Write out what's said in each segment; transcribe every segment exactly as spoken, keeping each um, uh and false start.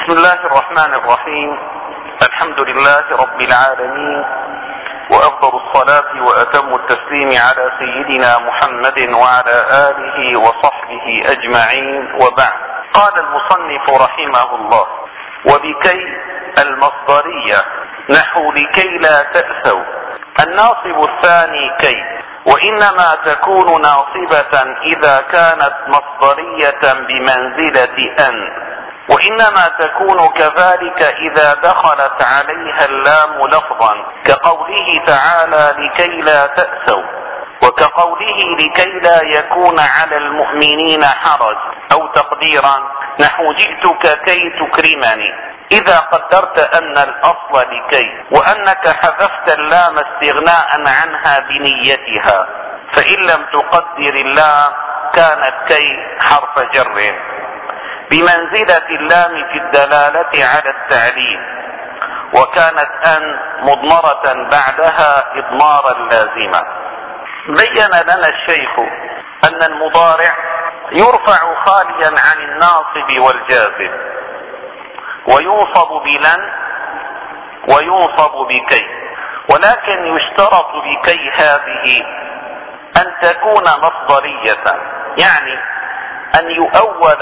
بسم الله الرحمن الرحيم. الحمد لله رب العالمين، وأفضل الصلاة وأتم التسليم على سيدنا محمد وعلى آله وصحبه أجمعين، وبعد. قال المصنف رحمه الله: وبكي المصدرية نحو لكي لا تأسوا. الناصب الثاني كي، وإنما تكون ناصبة إذا كانت مصدرية بمنزلة أن، وإنما تكون كذلك إذا دخلت عليها اللام لفظا، كقوله تعالى لكي لا تأسوا، وكقوله لكي لا يكون على المؤمنين حرج، أو تقديرا نحو جئتك كي تكرمني، إذا قدرت أن الأصل لكي، وأنك حذفت اللام استغناء عنها بنيتها، فإن لم تقدر اللام كانت كي حرف جر بمنزلة اللام في الدلالة على التعليل، وكانت أن مضمرة بعدها إضمارا لازما. بين لنا الشيخ أن المضارع يرفع خاليا عن الناصب والجازم، وينصب بلن وينصب بكي، ولكن يشترط بكي هذه أن تكون مصدرية، يعني أن يؤول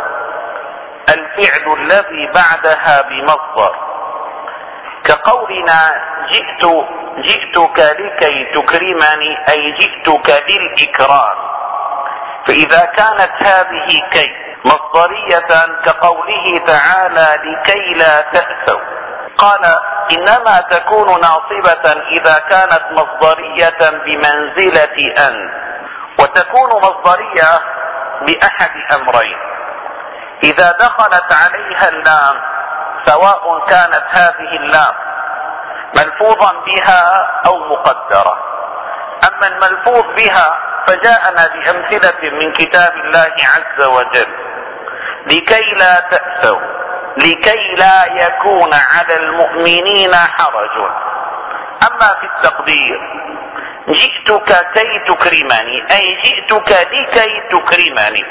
الفعل الذي بعدها بمصدر، كقولنا جئت جئتك لكي تكرمني، أي جئتك للإكرام. فإذا كانت هذه كي مصدرية كقوله تعالى لكي لا تأسوا، قال إنما تكون ناصبة إذا كانت مصدرية بمنزلة أن، وتكون مصدرية بأحد أمرين: إذا دخلت عليها اللام، سواء كانت هذه اللام ملفوظا بها أو مقدرة. أما الملفوظ بها فجاءنا بأمثلة من كتاب الله عز وجل: لكي لا تأسوا، لكي لا يكون على المؤمنين حرج. أما في التقدير جئتك كي تكرمني، أي جئتك لكي تكرمني،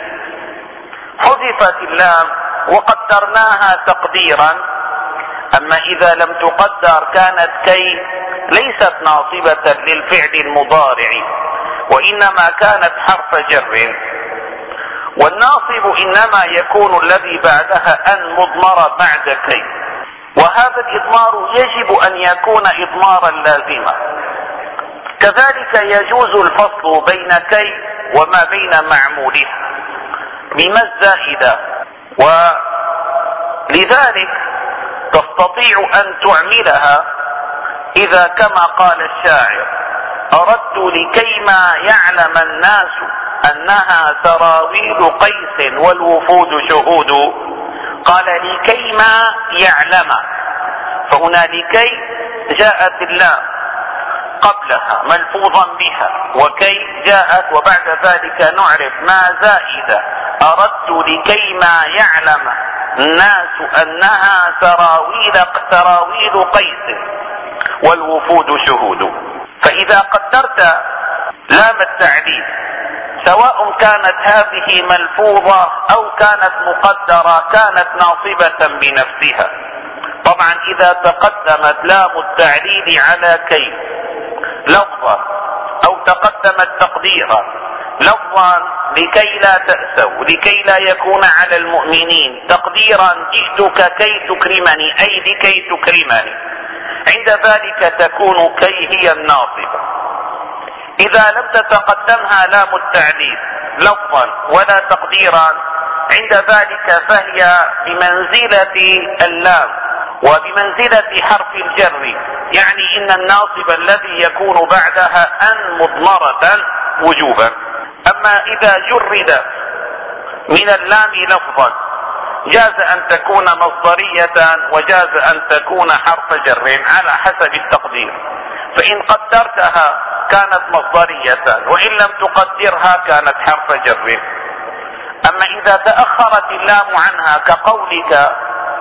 حذفت اللام وقدرناها تقديرا. أما إذا لم تقدر كانت كي ليست ناصبة للفعل المضارع، وإنما كانت حرف جر. والناصب إنما يكون الذي بعدها أن مضمر بعد كي، وهذا الإضمار يجب أن يكون إضمارا لازما. كذلك يجوز الفصل بين كي وما بين معمولها بما الزائدة، ولذلك تستطيع أن تعملها إذا كما قال الشاعر: أردت لكيما يعلم الناس أنها سراويل قيس والوفود شهود. قال لكيما يعلم، فهنا لكي جاءت اللام قبلها ملفوظا بها، وكي جاءت وبعد ذلك نعرف ما زائدة: أردت لكيما يعلم الناس أنها سراويل سراويل قيس والوفود شهود. فإذا قدرت لام التعليل، سواء كانت هذه ملفوظة أو كانت مقدرة، كانت ناصبة بنفسها. طبعا إذا تقدمت لام التعليل على كي لفظا، أو تقدمت تقديرا لفظا لكي لا تأسوا، لكي لا يكون على المؤمنين، تقديرا جئتك كي تكرمني، أي لكي تكرمني، عند ذلك تكون كي هي الناصبة. إذا لم تتقدمها لام التعليل لفظا ولا تقديرا، عند ذلك فهي بمنزلة اللام وبمنزلة حرف الجر، يعني إن الناصب الذي يكون بعدها أن مضمرة وجوبا. أما إذا جرد من اللام لفظا جاز أن تكون مصدرية، وجاز أن تكون حرف جر على حسب التقدير. فإن قدرتها كانت مصدرية، وإن لم تقدرها كانت حرف جر. أما إذا تأخرت اللام عنها كقولك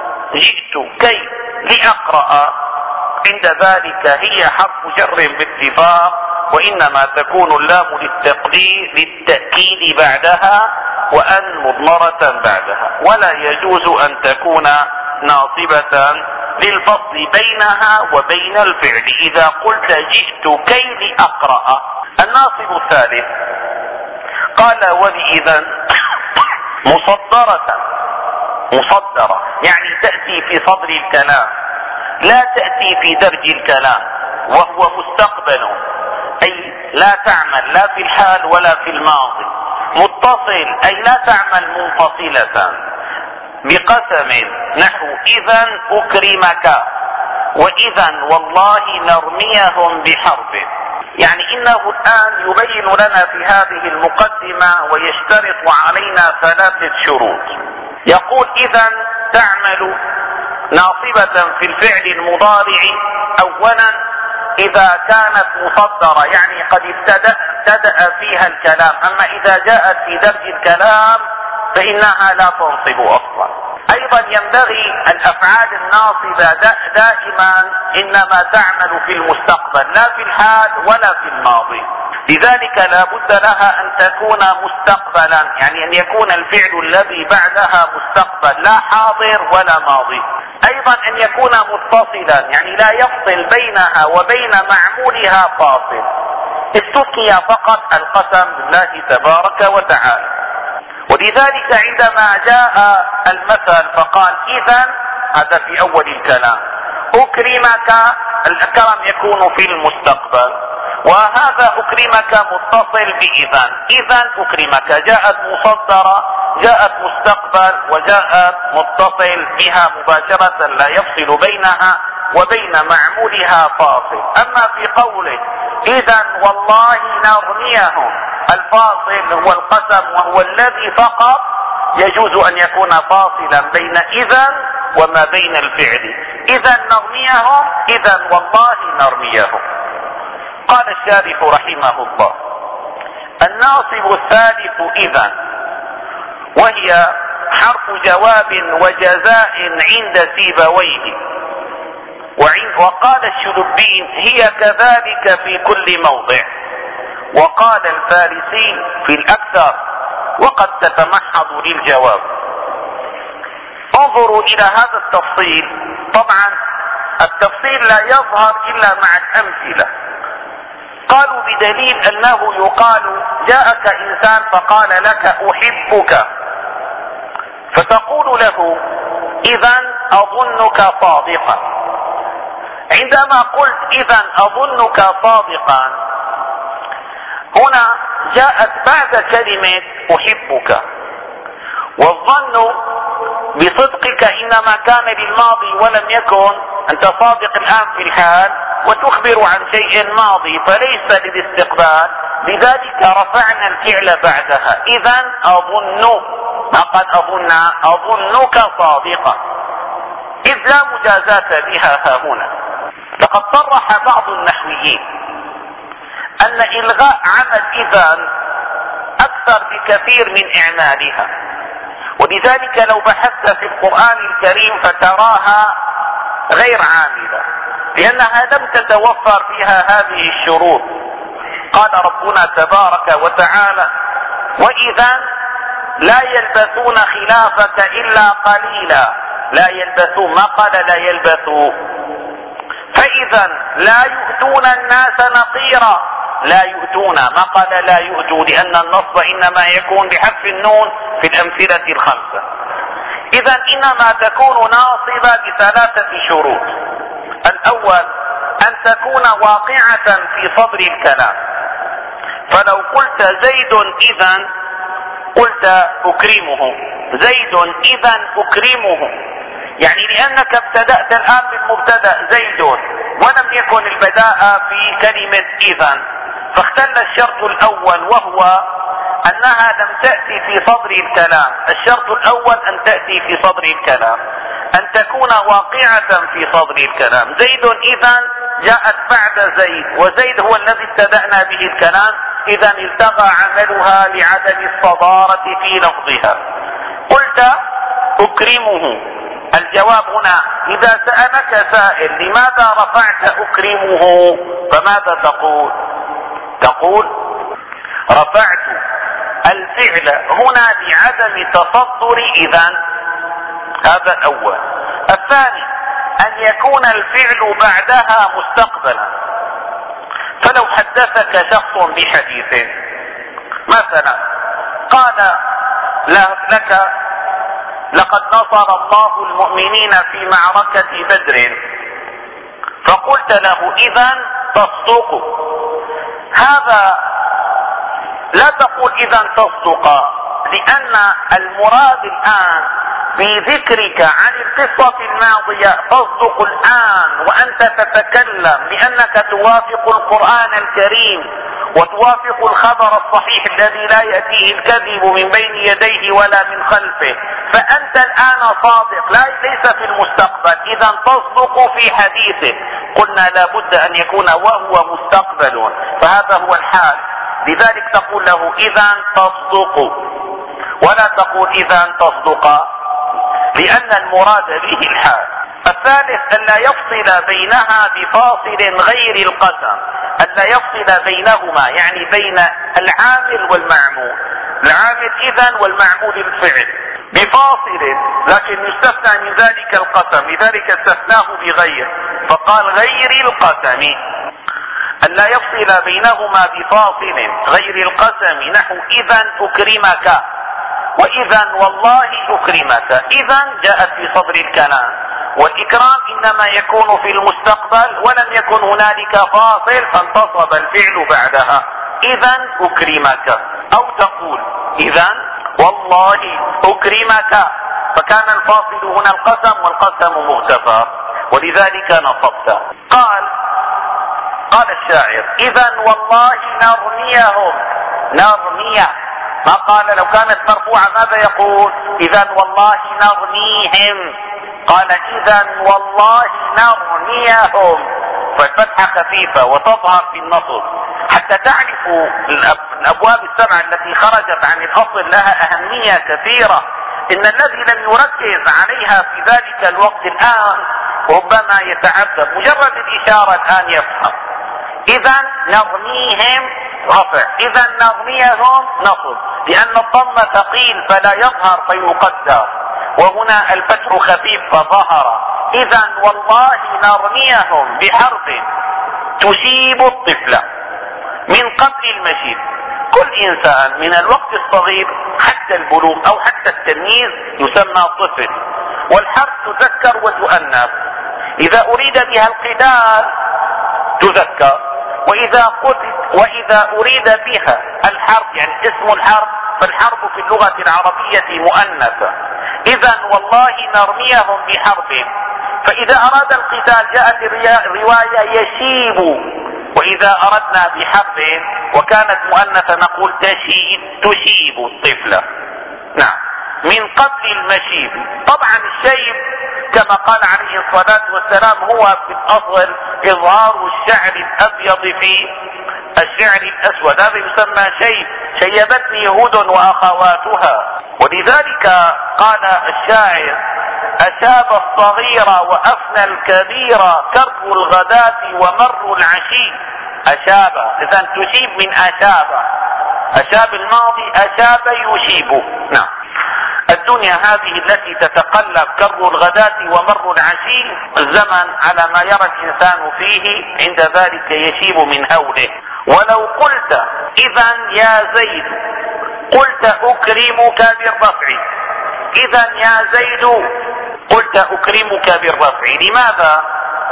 جئت كي لأقرأ، عند ذلك هي حرف جر باتفاق، وإنما تكون اللام للتقدير للتأكيد بعدها، وأن مضمرة بعدها، ولا يجوز أن تكون ناصبة للفصل بينها وبين الفعل. إذا قلت جئت كي لأقرأ. الناصب الثالث قال وبإذا مصدرة، مصدرة يعني تأتي في صدر الكلام، لا تأتي في درج الكلام، وهو مستقبل أي لا تعمل لا في الحال ولا في الماضي. متصل أي لا تعمل منفصلة بقسم نحو إذا أكرمك، وإذا والله نرميهم بحرب. يعني إنه الآن يبين لنا في هذه المقدمة ويشترط علينا ثلاثة شروط. يقول إذا تعمل ناصبة في الفعل المضارع أولا إذا كانت مصدرة، يعني قد ابتدأ, ابتدأ فيها الكلام، أما إذا جاءت في درج الكلام فإنها لا تنصب أصلا. أيضا ينبغي الأفعال الناصبة دائما إنما تعمل في المستقبل لا في الحال ولا في الماضي، لذلك لا بد لها أن تكون مستقبلا، يعني أن يكون الفعل الذي بعدها مستقبل لا حاضر ولا ماضي. أيضا أن يكون متصلا، يعني لا يفصل بينها وبين معمولها فاصل، استثني فقط القسم بالله تبارك وتعالى. ولذلك عندما جاء المثل فقال إذا، هذا في أول الكلام، أكرمك، الكرم يكون في المستقبل، وهذا أكرمك متصل بإذا. إذا أكرمك جاءت مصدرة، جاءت مستقبل، وجاءت متصل بها مباشرة لا يفصل بينها وبين معمولها فاصل. أما في قوله إذا والله نرميهم، الفاصل هو القسم وهو الذي فقط يجوز أن يكون فاصلا بين إذا وما بين الفعل. إذا نرميهم، إذا والله نرميهم. قال الشارح رحمه الله الناصب الثالث إذا، وهي حرف جواب وجزاء عند سيبويه. وقال الشلبي هي كذلك في كل موضع. وقال الفارسي في الأكثر وقد تتمحض للجواب. انظروا إلى هذا التفصيل، طبعا التفصيل لا يظهر إلا مع الأمثلة. قالوا بدليل أنه يقال جاءك إنسان فقال لك أحبك، فتقول له إذا أظنك صادقا. عندما قلت إذا أظنك صادقا، هنا جاءت بعد كلمة أحبك، والظن بصدقك إنما كان للماضي ولم يكن أنت صادق الآن في الحال وتخبر عن شيء ماضي فليس للاستقبال، لذلك رفعنا الفعل بعدها. إذا أظن، ما قد أظن أظنك صادقا، إذ لا مجازاة بها ها هنا. لقد صرح بعض النحويين أن إلغاء عمل إذا أكثر بكثير من إعمالها، ولذلك لو بحثت في القرآن الكريم فتراها غير عاملة، لأنها لم تتوفر فيها هذه الشروط. قال ربنا تبارك وتعالى وإذا لا يلبثون خلافك إلا قليلا، لا يلبثوا، ما قال لا يلبثوا. فإذا لا يؤتون الناس نقيرا، لا يؤتون، ما قال لا يؤتوا، لأن النص إنما يكون بحذف النون في الأمثلة الخمسة. إذا إنما تكون ناصبة بثلاثة شروط. الأول أن تكون واقعة في صدر الكلام، فلو قلت زيد إذا قلت أكرمه، زيد إذا أكرمه، يعني لأنك ابتدأت الآن بالمبتدأ زيد ولم يكن البداء في كلمة إذا، فاختل الشرط الأول وهو أنها لم تأتي في صدر الكلام. الشرط الأول أن تأتي في صدر الكلام، أن تكون واقعة في صدر الكلام. زيد إذا جاءت بعد زيد، وزيد هو الذي ابتدأنا به الكلام، إذا التغى عملها لعدم الصدارة في لفظها. قلت أكرمه، الجواب هنا إذا سألك سائل لماذا رفعت أكرمه فماذا تقول؟ تقول رفعت الفعل هنا لعدم تصدر إذا. هذا الأول. الثاني ان يكون الفعل بعدها مستقبلا. فلو حدثك شخص بحديث مثلا قال لك لقد نصر الله المؤمنين في معركة بدر، فقلت له اذا تصدق، هذا لا تقول اذا تصدق، لان المراد الان بذكرك عن القصة الماضية تصدق الان وانت تتكلم لانك توافق القرآن الكريم وتوافق الخبر الصحيح الذي لا يأتيه الكذب من بين يديه ولا من خلفه، فأنت الآن صادق لا ليس في المستقبل، إذا تصدق في حديثه. قلنا لابد أن يكون وهو مستقبل، فهذا هو الحال، لذلك تقول له إذا تصدق ولا تقول إذا تصدق، لأن المراد به الحال. الثالث أن لا يفصل بينها بفاصل غير القسم، أن لا يفصل بينهما يعني بين العامل والمعمول، العامل إذن والمعمول الفعل بفاصل، لكن يستثنى من ذلك القسم، لذلك استثناه بغير فقال غير القسم. أن لا يفصل بينهما بفاصل غير القسم، نحو إذن أكرمك وإذا والله أكرمك. إذا جاءت في صدر الكلام، والإكرام إنما يكون في المستقبل ولم يكن هنالك فاصل فانتصب الفعل بعدها، إذا أكرمك. أو تقول إذا والله أكرمك، فكان الفاصل هنا القسم والقسم مغتفر ولذلك نصبت. قال قال الشاعر إذا والله نرميهم، نرميه، ما قال لو كانت مرفوعة ماذا يقول؟ إذا والله نرميهم، قال إذا والله نرميهم، فالفتحة خفيفة وتظهر في النصب حتى تعرفوا الأبواب السبعة التي خرجت عن الأصل لها أهمية كثيرة. إن الذي لم يركز عليها في ذلك الوقت الآن ربما يتعذب، مجرد الإشارة الآن يفهم. إذا نرميهم رفع، إذا نرميهم نصب، لأن الضم ثقيل فلا يظهر فيقدر، وهنا الفتح خفيف فظهر. إذا والله نرميهم بحرف تشيب الطفل من قبل المشيب. كل إنسان من الوقت الصغير حتى البلوغ أو حتى التمييز يسمى طفل، والحرف تذكر وتؤنث، إذا أريد بها القتال تذكر، وإذا قتل وإذا أريد بها الحرف يعني اسم الحرف فالحرف في اللغة العربية مؤنثة. إذا والله نرميهم بحرف، فإذا أراد القتال جاءت الرواية يشيب، وإذا أردنا بحرف وكانت مؤنثة نقول تشيب، تشيب الطفلة. نعم، من قبل المشيب. طبعا الشيب كما قال عليه الصلاة والسلام هو في الأصل إظهار الشعر الأبيض في الشعر الأسود، هذا يسمى شيب، شيبتني هود وأخواتها. ولذلك قال الشاعر أشاب الصغير وأفنى الكبير كرب الغداة ومر العشي. أشاب إذن تشيب من أشاب، أشاب الماضي، أشاب يشيب. نعم، الدنيا هذه التي تتقلب كر الغداة ومر العشي، الزمن على ما يرى الإنسان فيه عند ذلك يشيب من هوله. ولو قلت إذا يا زيد قلت أكرمك بالرفع، إذا يا زيد قلت أكرمك بالرفع. لماذا؟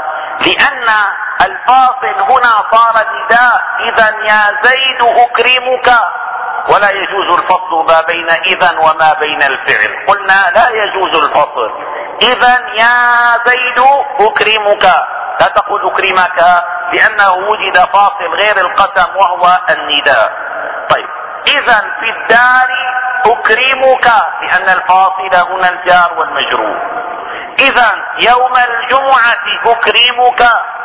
لأن الفاصل هنا صار نداء، إذا يا زيد أكرمك، ولا يجوز الفصل ما بين إذا وما بين الفعل، قلنا لا يجوز الفصل. إذا يا زيد أكرمك، لا تقول أكرمك لأنه وجد فاصل غير القسم وهو النداء. طيب، إذا في الدار أكرمك لأن الفاصل هنا الجار والمجرور. إذا يوم الجمعة أكرمك،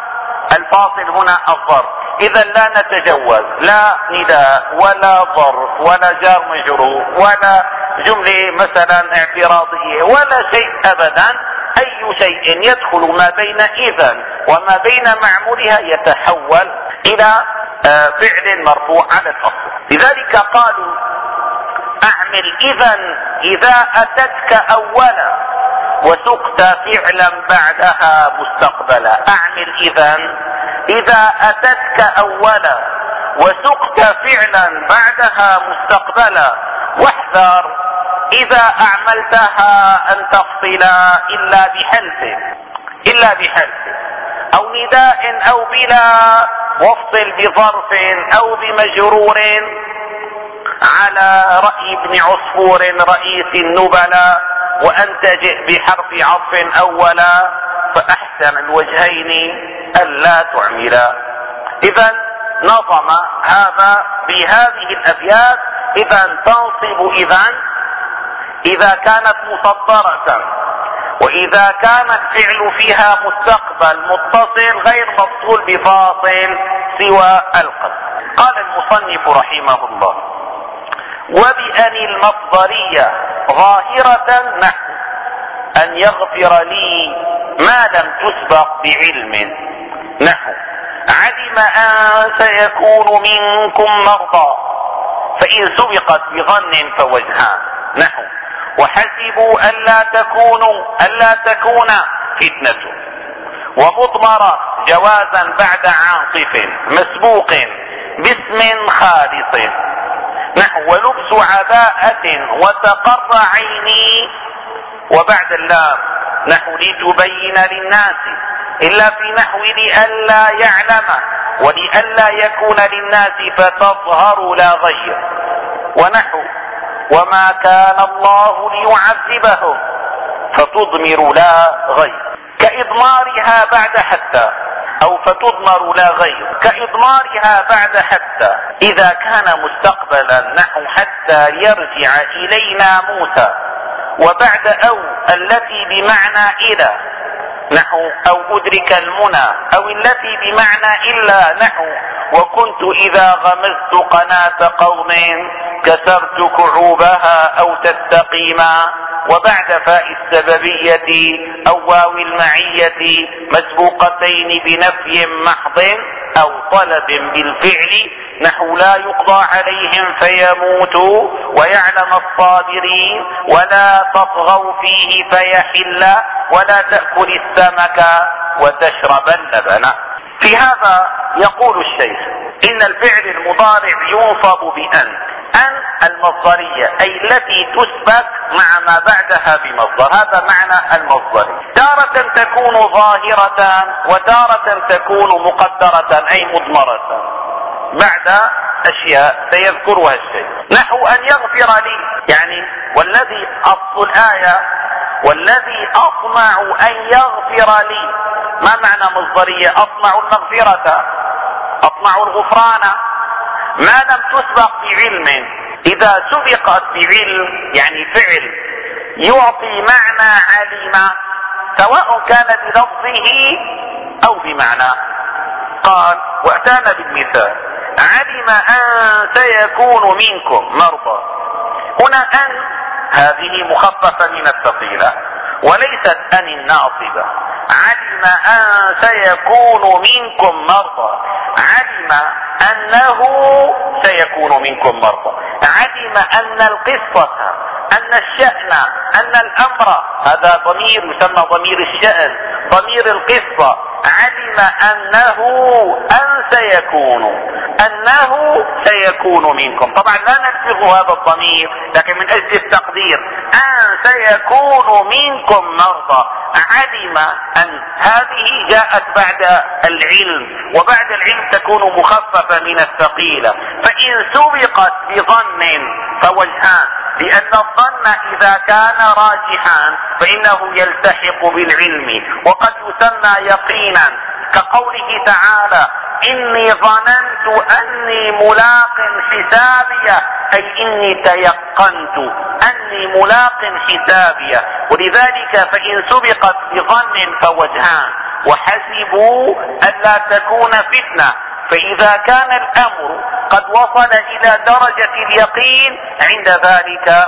الفاصل هنا الظرف. إذا لا نتجوز لا نداء ولا ظرف ولا جار مجرور ولا جملة مثلا اعتراضية ولا شيء أبدا. أي شيء يدخل ما بين إذا وما بين معمولها يتحول إلى فعل مرفوع على الأصل. لذلك قالوا أعمل إذا إذا أتتك أولا وسقت فعلا بعدها مستقبلا. اعمل اذا اذا اتتك اولا وسقت فعلا بعدها مستقبلا، واحذر اذا اعملتها ان تفصل الا بحلف الا بحلف او نداء او بلا، وافصل بظرف او بمجرور على رأي ابن عصفور رئيس النبلاء، وأنت جئ بحرف عطف أولا، فأحسن الوجهين ألا تعملا. إذا نظم هذا بهذه الأبيات. إذا تنصب إذا إذا كانت مصدرة، وإذا كان الفعل فيها مستقبل متصل غير مفصول بفاصل سوى القصد. قال المصنف رحمه الله: وبأن المصدرية ظاهرة نحو أن يغفر لي ما لم تسبق بعلم، نحو علم أن سيكون منكم مرضى، فإن سبقت بظن فوجهان، نحو وحسبوا ألا تكونوا ألا تكون فتنة، ومضمرة جوازا بعد عاطف مسبوق باسم خالص، نحو ولبس عباءة وتقر عيني، وبعد اللام نحو لتبين للناس، إلا في نحو لئلا يعلم ولئلا يكون للناس فتظهر لا غير، ونحو وما كان الله ليعذبهم فتضمر لا غير، كإضمارها بعد حتى أو فتضمر لا غير، كإضمارها بعد حتى إذا كان مستقبلا، نحو حتى يرجع إلينا موسى، وبعد أو التي بمعنى إلى، نحو أو أدرك المنى، أو التي بمعنى إلا، نحو وكنت إذا غمزت قناة قوم كسرت كعوبها أو تستقيما، وبعد فاء السببية أو واو المعية مسبوقتين بنفي محض أو طلب بالفعل، نحو لا يقضى عليهم فيموتوا ويعلم الصابرين، ولا تطغوا فيه فيحل، ولا تأكل السمك وتشرب اللبن. في هذا يقول الشيخ إن الفعل المضارع ينصب بأن، أن المصدرية أي التي تثبت مع ما بعدها بمصدر، هذا معنى المصدر. تارة تكون ظاهرة وتارة تكون مقدرة أي مضمرة بعد أشياء سيذكرها الشيء، نحو أن يغفر لي، يعني والذي أصل الآية والذي أطمع أن يغفر لي، ما معنى مصدرية؟ أطمع المغفرة، أطمع الغفران، ما لم تسبق بعلم. إذا سبقت بعلم يعني فعل يعطي معنى علم، سواء كان بلفظه أو بمعنى. قال وأتانا بالمثال: علم أن سيكون منكم مرضى. هنا أن هذه مخففة من الثقيلة وليست أن الناصبة. علم أن سيكون منكم مرضى، علم أنه سيكون منكم مرضى، علم أن القصة، أن الشأن، أن الأمر، هذا ضمير يسمى ضمير الشأن، ضمير القصة. علم أنه أن سيكون، أنه سيكون منكم، طبعا لا نلفظ هذا الضمير لكن من أجل التقدير أن سيكون منكم مرضى. علم أن هذه جاءت بعد العلم، وبعد العلم تكون مخففة من الثقيلة، فإن سبقت بظن فوجهان، لأن الظن إذا كان راجحا فإنه يلتحق بالعلم وقد يسمى يقينا، كقوله تعالى: إني ظننت أني ملاق حسابي، أي إني تيقنت أني ملاق حسابي. ولذلك فإن سبقت بظن فوجهان، وحسبوا ألا تكون فتنة، فإذا كان الأمر قد وصل إلى درجة اليقين عند ذلك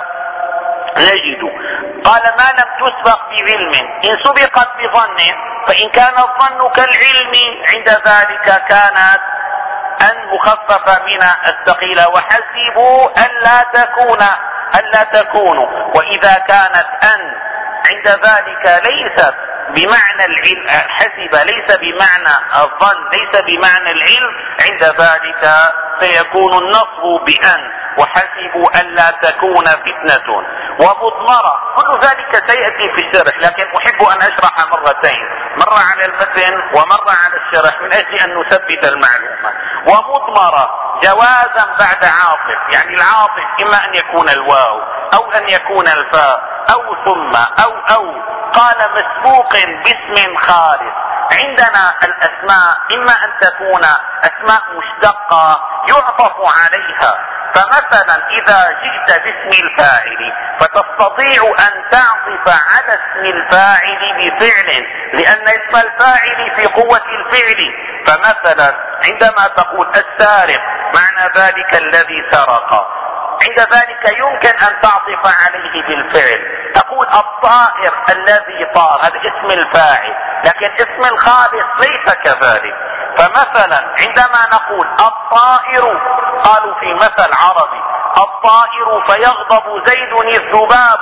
نجد. قال ما لم تسبق بعلم، إن سبقت بظن، فإن كان الظن كالعلم عند ذلك كانت أن مخففة من الثقيلة، وحسبوا ألا تكون ألا تكونوا. وإذا كانت أن عند ذلك ليس بمعنى العلم، حسب ليس بمعنى الظن، ليس بمعنى العلم، عند ذلك سيكون النصب بأن وحسبوا ألا تكون فتنة ومضمرة. كل ذلك سيأتي في الشرح، لكن أحب أن أشرح مرتين، مرة على المتن ومرة على الشرح من أجل أن نثبت المعلومة. ومضمرة جوازا بعد عاطف، يعني العاطف إما أن يكون الواو أو أن يكون الفاء أو ثم أو أو. قال مسبوق باسم خالص. عندنا الأسماء إما أن تكون أسماء مشتقة يعطف عليها، فمثلا إذا جئت باسم الفاعل فتستطيع أن تعطف على اسم الفاعل بفعل، لأن اسم الفاعل في قوة الفعل. فمثلا عندما تقول السارق معنى ذلك الذي سرق، عند ذلك يمكن أن تعطف عليه بالفعل. تقول الطائر الذي طار، هذا اسم الفاعل، لكن اسم الخالص ليس كذلك. فمثلا عندما نقول الطائر، قالوا في مثل عربي الطائر فيغضب زيد الذباب،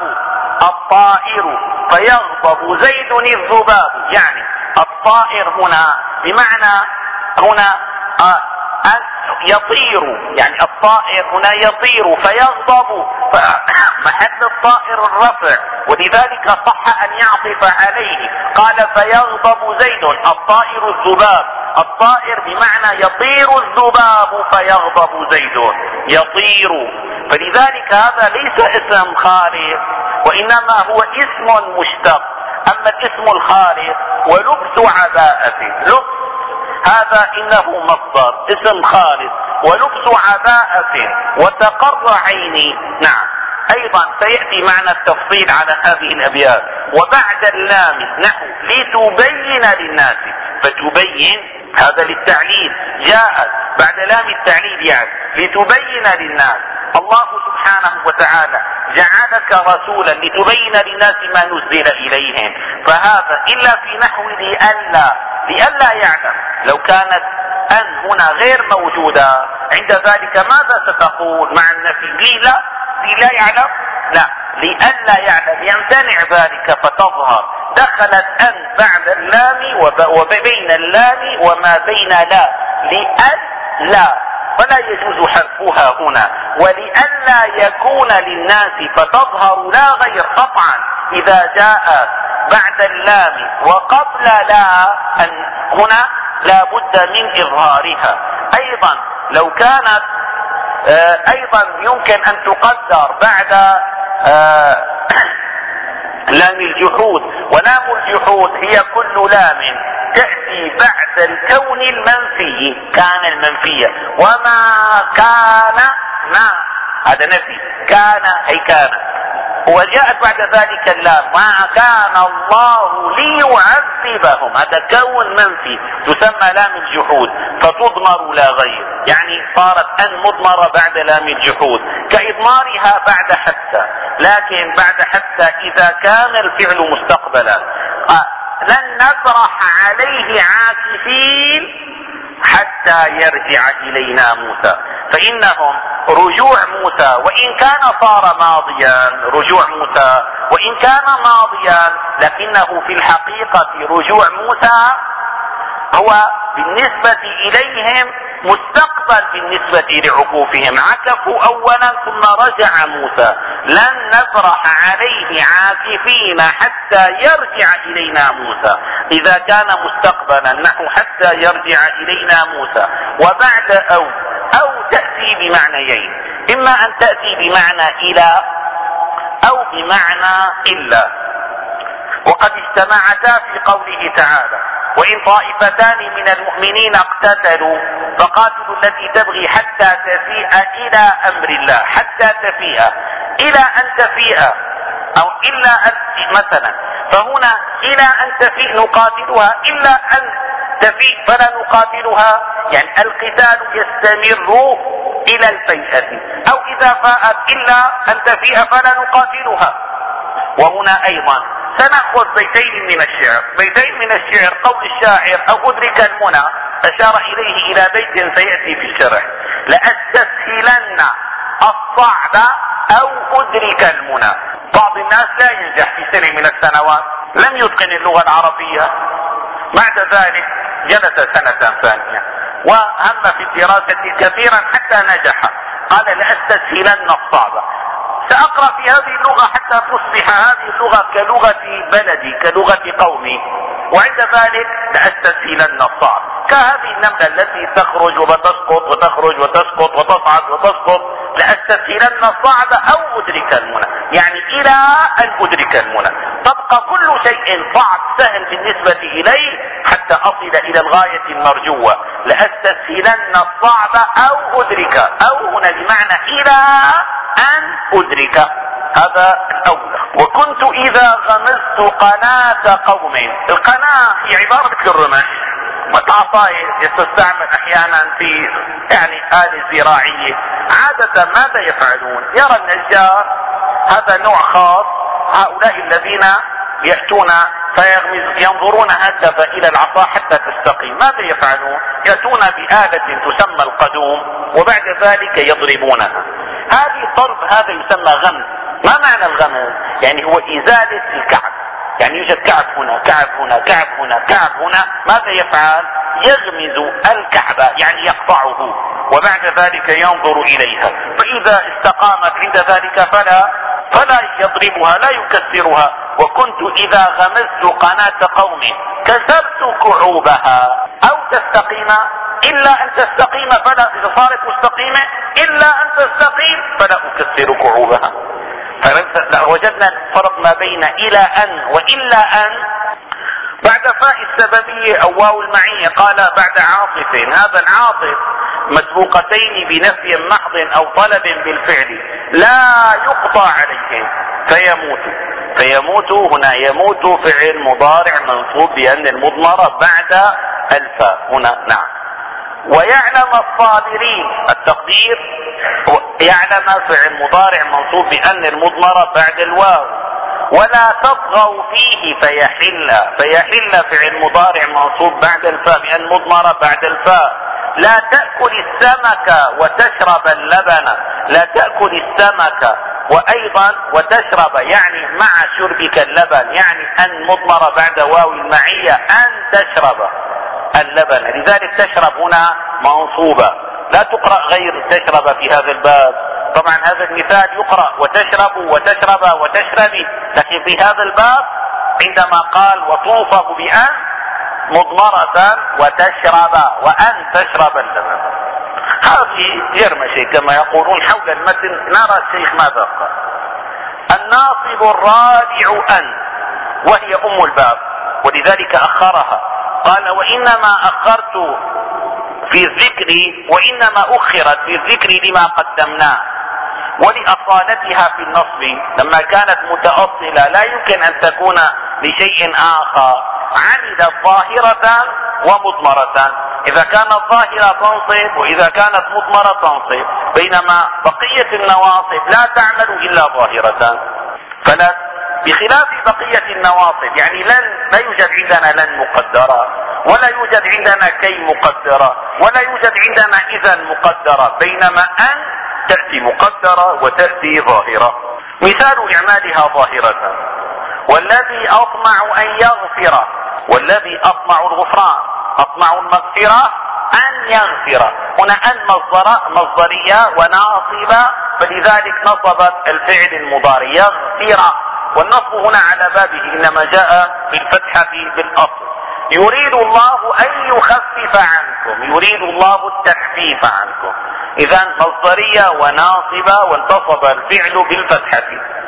الطائر فيغضب زيد الذباب، يعني الطائر هنا بمعنى هنا أن يطير، يعني الطائر هنا يطير فيغضب، محل الطائر الرفع، ولذلك صح أن يعطف عليه. قال فيغضب زيد الطائر الذباب، الطائر بمعنى يطير الذباب فيغضب زيد يطير. فلذلك هذا ليس اسم خالص، وإنما هو اسم مشتق. أما الاسم الخالص ولبس عباءة، لبس هذا إنه مصدر اسم خالص، ولبس عباءة وتقر عيني. نعم، أيضا سيأتي معنا التفصيل على هذه الأبيات. وبعد اللام نحو لتبين للناس، فتبين هذا للتعليل، جاءت بعد لام التعليل يعني لتبين للناس. الله سبحانه وتعالى جعلك رسولا لتبين للناس ما نزل إليهم، فهذا إلا في نحو لئلا، لئلا يعلم. لو كانت أن هنا غير موجودة عند ذلك ماذا ستقول مع النفي؟ لي لا، لي لا يعلم، لا، لئلا يعلم يمتنع ذلك فتظهر. دخلت أن بعد اللام وبين اللام وما بين لا، لئلا، فلا يجوز حذفها هنا. ولئلا يكون للناس فتظهر لا غير قطعا إذا جاء بعد اللام وقبل لا، أن هنا لا بد من إظهارها. أيضا لو كانت آه أيضا يمكن أن تقدر بعد آه لام الجحود، ولام الجحود هي كل لام تأتي بعد الكون المنفي، كان المنفية، وما كان ما، هذا نفي، كان أي كان. وجاءت بعد ذلك اللام ما كان الله ليعذبهم، هذا كون منفي تسمى لام الجحود، فتضمر لا غير، يعني صارت أن مضمرة بعد لام الجحود كإضمارها بعد حتى. لكن بعد حتى إذا كان الفعل مستقبلا آه لن نبرح عليه عاكفين حتى يرجع إلينا موسى، فإنهم رجوع موسى وإن كان صار ماضيا، رجوع موسى وإن كان ماضيا، لكنه في الحقيقة رجوع موسى هو بالنسبة إليهم مستقبل بالنسبة لعكوفهم. عكفوا أولا ثم رجع موسى، لن نبرح عليه عاكفين حتى يرجع إلينا موسى. إذا كان مستقبلا نحو حتى يرجع إلينا موسى. وبعد أو أو تأتي بمعنيين، إما أن تأتي بمعنى إلى أو بمعنى إلا، وقد اجتمعتا في قوله تعالى وإن طائفتان من المؤمنين اقتتلوا فقاتلوا التي تبغي حتى تفيء إلى أمر الله، حتى تفيء إلى أن تفيء أو إلا أن مثلا، فهنا إلى أن تفيء نقاتلها، إلا أن تفيء فلا نقاتلها، يعني القتال يستمر إلى الفيئة، أو إذا فاءت إلا أن تفيء فلا نقاتلها. وهنا أيضا سنأخذ بيتين من الشعر، بيتين من الشعر قول الشاعر أو أدرك المنى أشار إليه إلى بيت سيأتي في الشرح: لأستسهلن الصعب او ادرك المنى. بعض الناس لا ينجح في سنة من السنوات، لم يتقن اللغة العربية، بعد ذلك جلس سنة ثانية وهم في الدراسة كثيرا حتى نجح. قال لأستسهلن الصعبة، سأقرأ في هذه اللغة حتى تصبح هذه اللغة كلغة بلدي كلغة قومي، وعند ذلك لأستسهلن الصعب. كهذه النملة التي تخرج وتسقط وتخرج وتسقط وتصعد وتسقط، لأستسهلن الصعب أو أدرك المنى، يعني إلى أن أدرك المنى. تبقى كل شيء صعب سهل بالنسبة إليه حتى أصل إلى الغاية المرجوة. لأستسهلن الصعب أو أدرك، أو هنا بمعنى إلى أن أدرك، هذا الأولى. وكنت إذا غمزت قناة قوم، القناة هي عبارة الرمح وتعطاي يستعمل أحيانا في يعني آلة زراعية. عادة ماذا يفعلون؟ يرى النجار هذا نوع خاص، هؤلاء الذين يأتون فيغمز ينظرون هكذا إلى العصا حتى تستقيم، ماذا يفعلون؟ يأتون بآلة تسمى القدوم وبعد ذلك يضربونها. هذه الضرب هذا يسمى غمز. ما معنى الغمز؟ يعني هو إزالة الكعب، يعني يوجد كعب هنا كعب هنا كعب هنا كعب هنا، ماذا يفعل؟ يغمز الكعبة يعني يقطعه وبعد ذلك ينظر إليها، فإذا استقامت عند ذلك فلا فلا يضربها لا يكسرها. وكنت إذا غمزت قناة قوم كسرت كعوبها أو تستقيم إلا أن تستقيم، فلا إذا صارت مستقيمة إلا أن تستقيم فلا أكسر كعوبها. وجدنا الفرق ما بين إلى أن وإلا أن. بعد فاء السببية أو واو المعية قال بعد عاطف، هذا العاطف مسبوقتين بنفي محض أو طلب بالفعل لا يقضى عليهم فيموت. فيموت هنا يموت فعل مضارع منصوب بأن المضمرة بعد الفاء هنا. نعم. ويعلم الصابرين، التقدير يعلم فعل مضارع منصوب بأن المضمرة بعد الواو. ولا تطغوا فيه فيحل، فيحل فعل مضارع منصوب بعد الفاء بأن مضمرة بعد الفاء. لا تأكل السمك وتشرب اللبن، لا تأكل السمك وأيضا وتشرب يعني مع شربك اللبن، يعني أن مضمرة بعد واو المعية أن تشرب اللبن، لذلك تشرب هنا منصوبة، لا تقرأ غير تشرب في هذا الباب. طبعا هذا المثال يقرأ وتشرب وتشرب وتشربي، لكن في هذا الباب عندما قال وتوصف بأن مضمرة وتشرب وأن تشرب اللبن، هذه جرمشة كما يقولون حول المتن. نرى الشيخ ماذا قال. الناصب الرابع أن، وهي أم الباب ولذلك أخرها. قال وإنما أخرت في الذكر، وإنما أخرت في الذكر لما قدمناه ولأصالتها في النصب، لما كانت متأصلة لا يمكن أن تكون لشيء آخر. عملت ظاهرة ومضمرة، إذا كانت ظاهرة تنصب وإذا كانت مضمرة تنصب، بينما بقية النواصب لا تعمل إلا ظاهرة. فلا بخلاف بقية النواصب، يعني لن لا يوجد عندنا لن مقدرة، ولا يوجد عندنا كي مقدرة، ولا يوجد عندنا إذا مقدرة، بينما أن تأتي مقدرة وتأتي ظاهرة. مثال إعمالها ظاهرة: والذي أطمع أن يغفر، والذي أطمع الغفران، أطمع المغفرة أن يغفر، هنا أن مصدر مصدرية وناصبة، فلذلك نصبت الفعل المضارع يغفر، والنصب هنا على بابه إنما جاء بالفتحة بالأصل. يريد الله أن يخفف عنكم، يريد الله التخفيف عنكم، إذا مصدرية وناصبة وانتصب الفعل بالفتحة.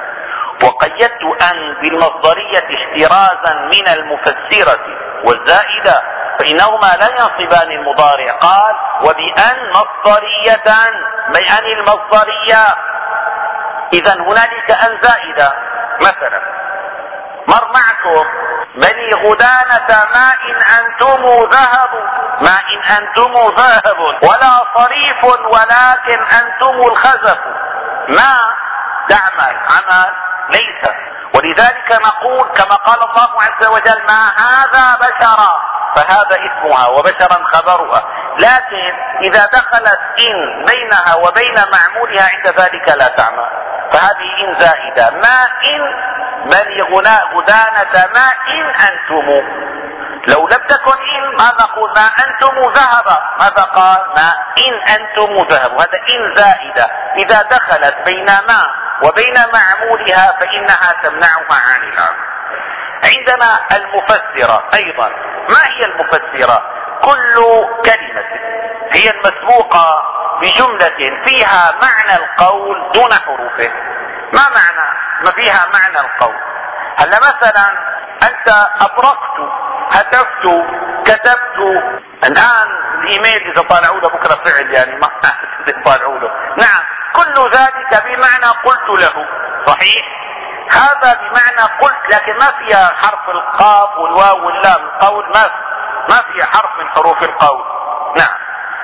وقيدت أن بالمصدرية احترازا من المفسرة والزائدة، فإنهما لا ينصبان المضارع. قال وبأن مصدرية، بأن المصدرية، إذا هنالك أن زائدة. مثلا مر معكم بني غدانة ما إن أنتم ذهب، ما إن أنتم ذهب، ولا صريف ولكن أنتم الخزف. ما تعمل عمل ليس، ولذلك نقول كما قال الله عز وجل ما هذا بشرا، فهذا اسمها وبشرا خبرها. لكن إذا دخلت إن بينها وبين معمولها عند ذلك لا تعمل، فهذه إن زائدة. ما إن بل غدانة ما إن أنتم. لو لم تكن إن ما نقول ما أنتم ذهب، ماذا قال؟ ما إن أنتم ذهب. هذا إن زائدة إذا دخلت بين ما وبين معمولها فإنها تمنعها عن العمل. عندنا المفسرة أيضا. ما هي المفسرة؟ كل كلمة هي المسبوقة بجملة فيها معنى القول دون حروفه. ما معنى ما فيها معنى القول؟ هلا مثلا أنت أبرقت، هتفت، كتبت. الآن الإيميل إذا طالعوا له بكرة فعل، يعني ما طالعوا له. نعم، كل ذلك بمعنى قلت له، صحيح؟ هذا بمعنى قلت، لكن ما فيها حرف القاف والواو واللام. القول ما ما فيها حرف من حروف القول. نعم.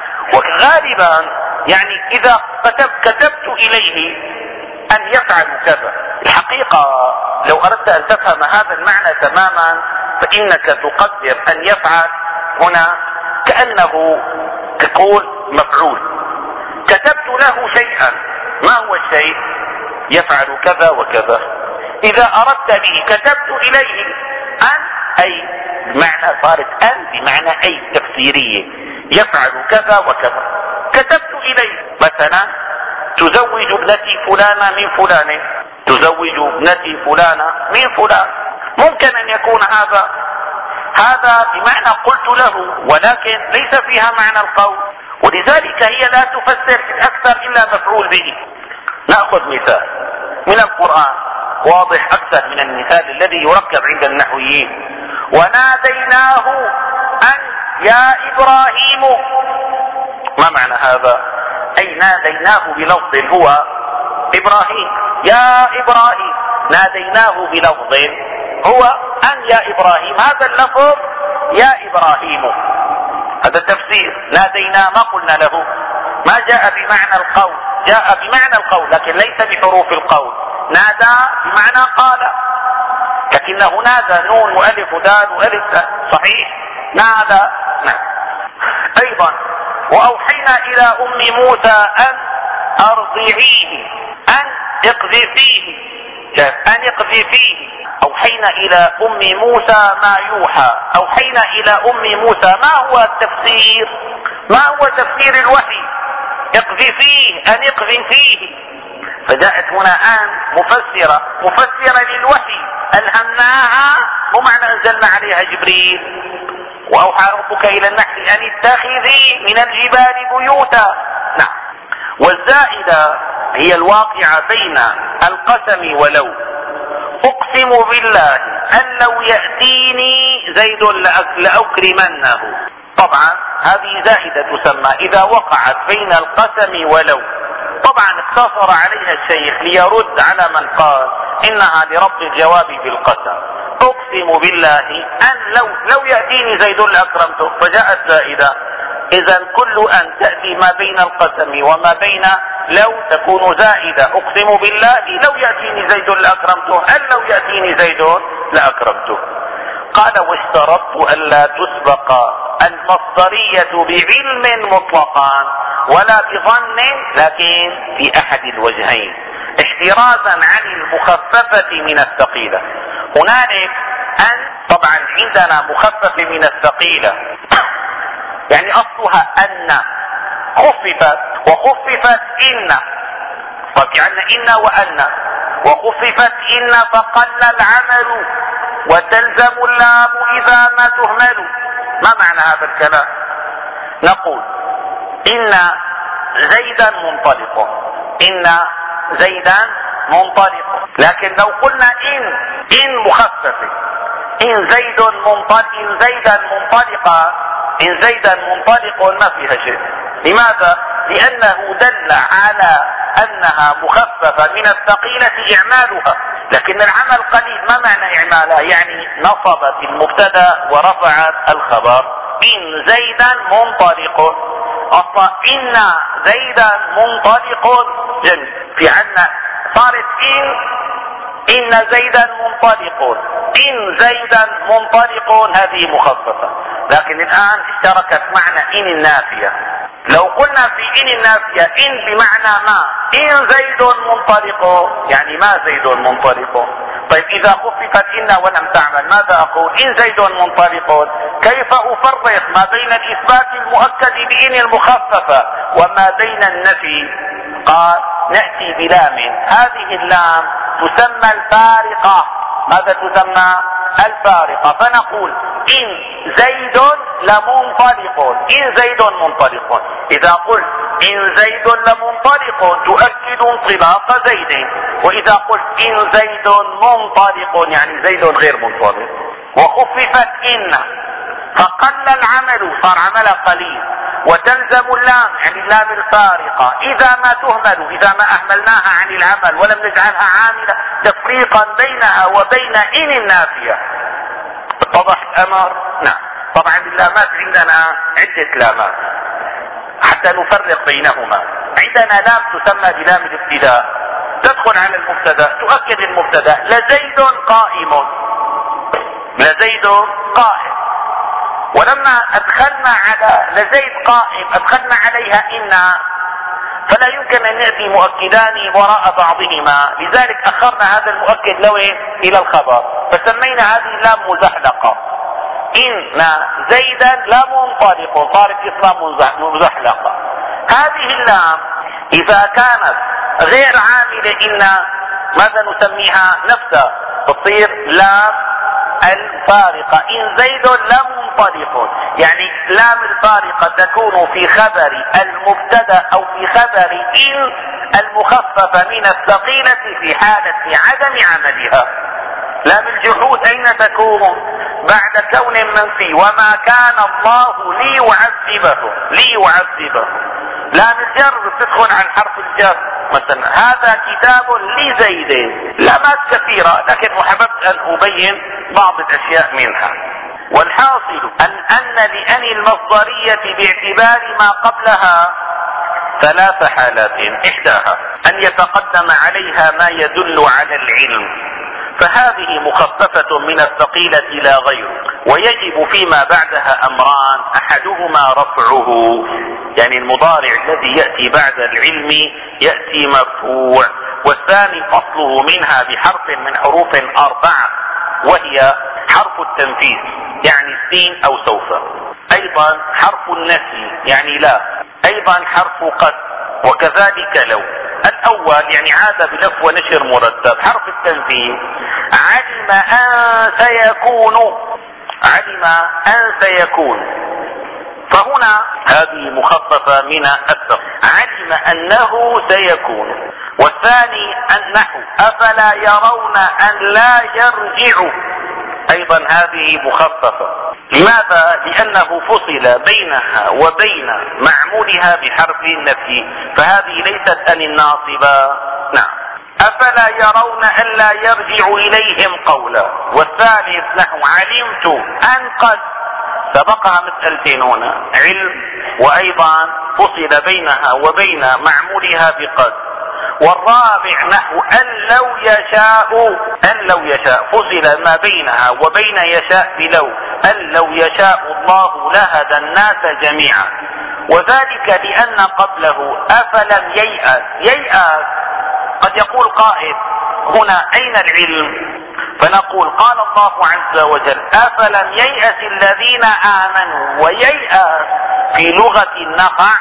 وغالبا يعني إذا كتب كتبت إليه أن يفعل كذا. الحقيقة لو أردت أن تفهم هذا المعنى تماما فإنك تقدر أن يفعل هنا كأنه تقول مفعول. كتبت له شيئا، ما هو الشيء؟ يفعل كذا وكذا. إذا أردت به كتبت إليه أن، أي بمعنى صارت أن بمعنى أي تفسيرية، يفعل كذا وكذا. كتبت إليه مثلا تزوج ابنتي فلانة من فلان، تزوج ابنتي فلانة من فلان. ممكن أن يكون هذا هذا بمعنى قلت له، ولكن ليس فيها معنى القول، ولذلك هي لا تفسر في الأكثر إلا مفعول به. نأخذ مثال من القرآن واضح أكثر من المثال الذي يركب عند النحويين. وناديناه أن يا إبراهيم. ما معنى هذا؟ أي ناديناه بلفظ هو إبراهيم، يا إبراهيم. ناديناه بلفظ هو أن يا إبراهيم. هذا اللفظ يا إبراهيم، هذا التفسير. نادينا ما قلنا له، ما جاء بمعنى القول، جاء بمعنى القول لكن ليس بحروف القول. نادى بمعنى قال، لكنه نادى نون وألف ودال وألف، صحيح؟ نادى. نعم. أيضا وأوحينا إلى أم موسى أن أرضعيه، أن اقذفيه، أن اقذفيه. أوحينا إلى أم موسى ما يوحى. أوحينا إلى أم موسى، ما هو التفسير؟ ما هو تفسير الوحي؟ اقذفيه، أن اقذفيه. فجاءت هنا آن مفسرة مفسرة للوحي. ألهمناها مو معنى أنزلنا عليها جبريل. وأوحى ربك إلى النحل أن اتخذي من الجبال بيوتا. نعم. والزائدة هي الواقعة بين القسم ولو. أقسم بالله أن لو يأتيني زيد لأكرمنه. طبعا هذه زائدة تسمى إذا وقعت بين القسم ولو. طبعا اقتصر عليها الشيخ ليرد على من قال إنها لربط الجواب بالقسم. أقسم بالله أن لو لو يأتيني زيد لأكرمته، فجاءت زائدة. إذا كل أن تأتي ما بين القسم وما بين لو تكون زائدة. أقسم بالله لو يأتيني زيد لأكرمته، أن لو يأتيني زيد لأكرمته. قال واشترطت ألا تسبق المصدرية بعلم مطلقا ولا بظن، لكن في أحد الوجهين احترازا عن المخففة من الثقيلة. هنالك أن طبعا عندنا مخفف من الثقيلة يعني أصلها أن خففت وخففت إن، طب يعني إن وأن وخففت إن فقل العمل وتلزم اللام إذا ما تهمل. ما معنى هذا الكلام؟ نقول إن زيدا منطلق، إن زيدا منطلق، لكن لو قلنا إن إن مخففة، إن زيد منطلق، إن زيدا منطلقا، إن زيدا منطلق ما فيها شيء. لماذا؟ لأنه دل على أنها مخففة من الثقيلة إعمالها، لكن العمل قليل. ما معنى إعمالها؟ يعني نصبت المبتدا ورفعت الخبر. إن زيدا منطلق، أصلا إن زيدا منطلق. جميل. في عنا صارت إن إن زيدا منطلق، إن زيدا منطلق، هذه مخففة. لكن الآن اشتركت معنا إن النافية. لو قلنا في إن النافية إن بمعنى ما، إن زيد منطلق، يعني ما زيد منطلق. طيب إذا خففت إن ولم تعمل ماذا أقول؟ إن زيد منطلق. كيف أفرق ما بين الإثبات المؤكد بإن المخففة وما بين النفي؟ قال نأتي بلام، هذه اللام تسمى الفارقة. ماذا تسمى؟ الفارقة. فنقول إن زيد لمنطلق، إن زيد منطلق. إذا قلت إن زيد لمنطلق تؤكد انطلاق زيد، وإذا قلت إن زيد منطلق يعني زيد غير منطلق. وخففت إن فقل العمل، صار عمل قليل، وتلزم اللام يعني اللام الفارقة إذا ما تهمل، إذا ما أهملناها عن العمل ولم نجعلها عاملة تفريقا بينها وبين إن النافية. اتضح الأمر؟ نعم. طبعا اللامات عندنا عدة لامات حتى نفرق بينهما. عندنا لام تسمى بلام الابتداء، تدخل على المبتدا تؤكد المبتدا. لزيد قائم، لزيد قائم. ولما ادخلنا على لزيد قائم ادخلنا عليها إن، فلا يمكن ان يأتي مؤكدان وراء بعضهما، لذلك اخرنا هذا المؤكد لو الى الخبر، فسمينا هذه اللام مزحلقة. إن زيدا لمنطلق، صارت اسمها مزحلقة. هذه اللام اذا كانت غير عاملة إن ماذا نسميها؟ نفسها، تصير لام الفارقة. إن زيد لمنطلق، يعني لام الفارقة تكون في خبر المبتدا او في خبر إن المخففة من الثقيلة في حالة عدم عملها. لام الجحود اين تكون؟ بعد كون منفي، وما كان الله ليعذبهم، ليعذبهم. لام الجر بتدخل عن حرف الجر، مثلا هذا كتاب لزيد. لامات كثيرة لكن احببت ان ابين بعض الاشياء منها. والحاصل ان ان لأن المصدرية باعتبار ما قبلها ثلاث حالات، احداها ان يتقدم عليها ما يدل على العلم، فهذه مخففة من الثقيلة لا غير، ويجب فيما بعدها امران، احدهما رفعه، يعني المضارع الذي يأتي بعد العلم يأتي مرفوع، والثاني فصله منها بحرف من حروف اربعة وهي حرف التنفيذ يعني السين او سوف، ايضا حرف النفي يعني لا، ايضا حرف قد، وكذلك لو. الاول يعني عاد بلف ونشر مرتب. حرف التنفيذ علم ان سيكون، علم ان سيكون، فهنا هذه مخففة من الثقل، علم انه سيكون. والثاني النحو افلا يرون ان لا يرجع، ايضا هذه مخففة. لماذا؟ لانه فصل بينها وبين معمولها بحرف النفي، فهذه ليست ان الناصبة. نعم. افلا يرون ان لا يرجع اليهم قولا. والثالث نحو علمت ان قد، سبقها مسألتين هنا، علم وايضا فصل بينها وبين معمولها بقد. والرابع نحو ان لو يشاء، ان لو يشاء فصل ما بينها وبين يشاء بلو، ان لو يشاء الله لهدى الناس جميعا. وذلك لان قبله افلم ييأس، ييأس قد يقول قائل هنا اين العلم؟ فنقول قال الله عز وجل افلم ييأس الذين امنوا، وييأس في لغة النقع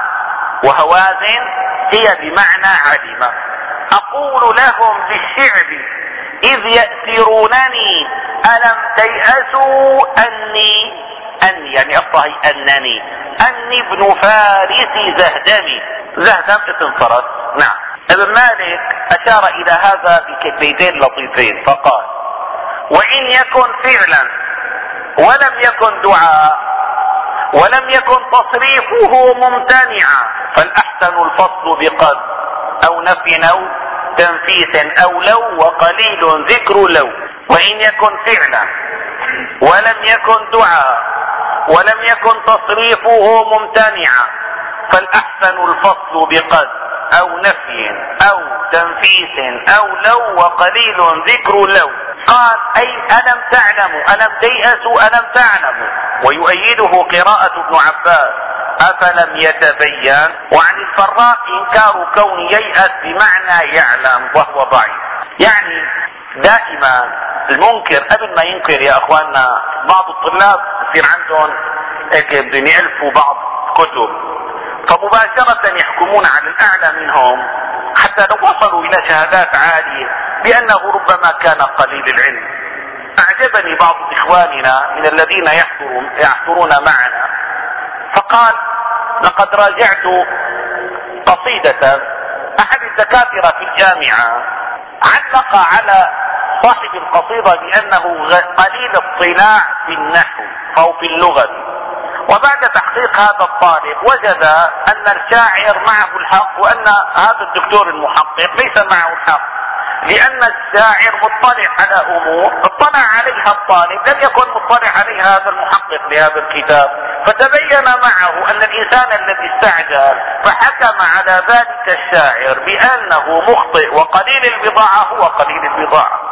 وهوازن هي بمعنى علم. اقول لهم بالشعب اذ يأسرونني الم تيأسوا اني، اني يعني الصحيح انني، اني ابن فارس زهدمي، زهدم اسم فرس. نعم. ابن مالك اشار الى هذا بكلمتين لطيفين فقال وان يكن فعلا ولم يكن دعاء ولم يكن تصريفه ممتنعا فالاحسن الفصل بقد او نفي او تنفيس او لو، وقليل ذكر لو. وان يكن فعلا ولم يكن دعاء ولم يكن تصريفه ممتنعا فالاحسن الفصل بقد او نفي او تنفيس او لو، وقليل ذكر لو. قال اي الم تعلموا الم تيأسوا الم تعلموا. ويؤيده قراءة ابن عباس افلم يتبين. وعن الفراء انكار كون ييأس بمعنى يعلم وهو ضعيف. يعني دائما المنكر قبل ما ينكر يا اخواننا بعض الطلاب يصير عندهم هيك بدهم يألفوا بعض كتب فمباشرة يحكمون على الاعلى منهم حتى لو وصلوا الى شهادات عالية بانه ربما كان قليل العلم. اعجبني بعض اخواننا من الذين يحضرون, يحضرون معنا فقال لقد راجعت قصيدة احد الدكاترة في الجامعة علق على صاحب القصيدة بانه قليل اطلاع في النحو او في اللغة. وبعد تحقيق هذا الطالب وجد ان الشاعر معه الحق وان هذا الدكتور المحقق ليس معه الحق، لان الشاعر مطلع على امور اطلع عليها الطالب لم يكن مطلع عليها هذا المحقق لهذا الكتاب، فتبين معه ان الانسان الذي استعجل فحكم على ذلك الشاعر بانه مخطئ وقليل البضاعة هو قليل البضاعة.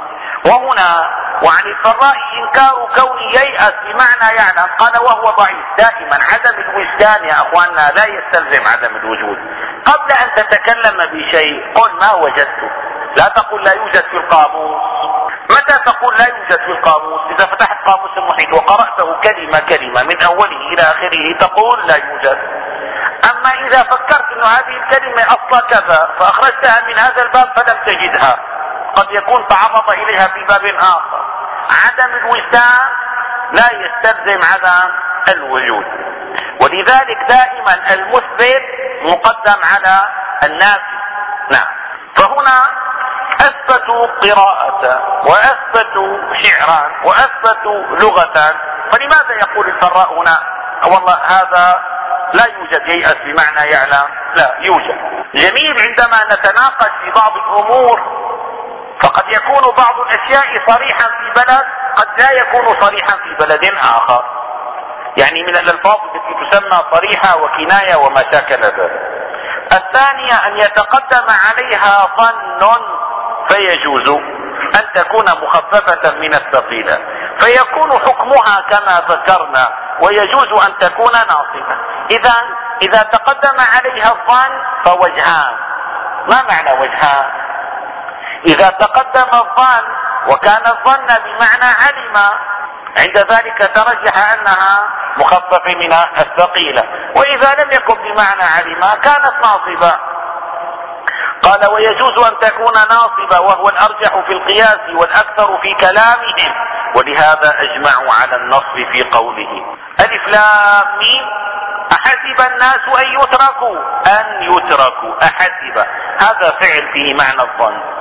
وهنا وعن الفراء انكار كون ييأس بمعنى يعلم قال وهو ضعيف. دائما عدم الوجدان يا اخواننا لا يستلزم عدم الوجود. قبل ان تتكلم بشيء قل ما وجدته، لا تقل لا يوجد في القاموس. متى تقول لا يوجد في القاموس؟ اذا فتحت قاموس المحيط وقرأته كلمة كلمة من اوله الى اخره تقول لا يوجد. اما اذا فكرت انه هذه الكلمة اصلا كذا فاخرجتها من هذا الباب فلم تجدها، قد يكون تعرض اليها في باب اخر. عدم الوجدان لا يستلزم عدم الوجود، ولذلك دائما المثبت مقدم على النافي. نعم. فهنا اثبتوا قراءة واثبتوا شعرا واثبتوا لغة، فلماذا يقول الفراء هنا والله هذا لا يوجد ييأس بمعنى يعلم؟ لا يوجد. جميل عندما نتناقش في بعض الامور فقد يكون بعض الاشياء صريحا في بلد قد لا يكون صريحا في بلد اخر، يعني من الالفاظ التي تسمى صريحة وكناية وما شاكل ذلك. الثانية ان يتقدم عليها ظن فيجوز ان تكون مخففة من الثقيلة فيكون حكمها كما ذكرنا، ويجوز ان تكون ناصبة. اذا اذا تقدم عليها الظن فوجهان. ما معنى وجهان؟ اذا تقدم الظن وكان الظن بمعنى علم عند ذلك ترجح انها مخففة من الثقيلة، واذا لم يكن بمعنى علم كانت ناصبة. قال ويجوز ان تكون ناصبة وهو الارجح في القياس والاكثر في كلامهم، ولهذا اجمعوا على النصب في قوله الف لام ميم احسب الناس ان يتركوا ان يتركوا احسب، هذا فعل فيه معنى الظن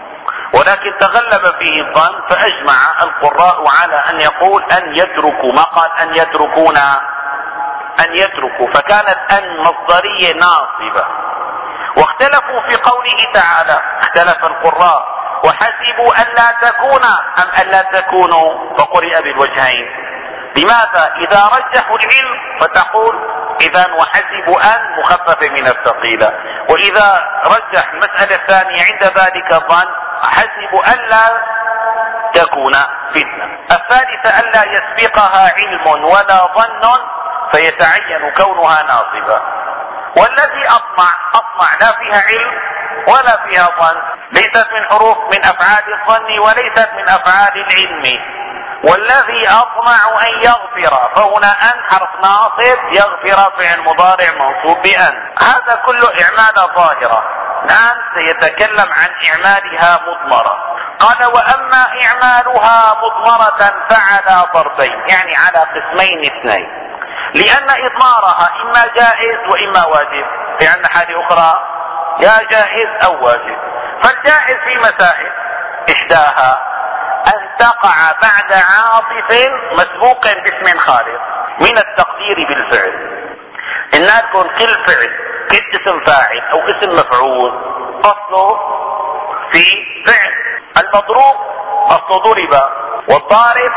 ولكن تغلب فيه الظن فاجمع القراء على ان يقول ان يتركوا، ما قال ان يتركونا، ان يتركوا، فكانت ان مصدرية ناصبة. واختلفوا في قوله تعالى، اختلف القراء وحسبوا ان لا تكون ام ان لا تكونوا، فقرئ بالوجهين. لماذا؟ اذا رجحوا العلم فتقول اذا وحسبوا ان مخففة من الثقيلة، واذا رجح المسألة الثانية عند ذلك الظن حسبوا ألا تكون فتنة. الثالثة ألا يسبقها علم ولا ظن فيتعين كونها ناصبة. والذي أطمع أطمع لا فيها علم ولا فيها ظن، ليست من حروف من أفعال الظن وليست من أفعال العلم. والذي أطمع أن يغفر، فهنا أن حرف ناصب، يغفر فعل مضارع منصوب بأن، هذا كله إعمال ظاهرة. الآن سيتكلم عن إعمالها مضمرة. قال وأما إعمالها مضمرة فعلى ضربين، يعني على قسمين اثنين، لأن إضمارها إما جائز وإما واجب، في عندنا حالة أخرى يا جائز أو واجب. فالجائز في مسائل إحداها أن تقع بعد عاطف مسبوق باسم خالص من التقدير بالفعل، إنها تكون كل فعل كل اسم فاعل او اسم مفعول اصله في فعل. المضروب اصله ضرب، والضارب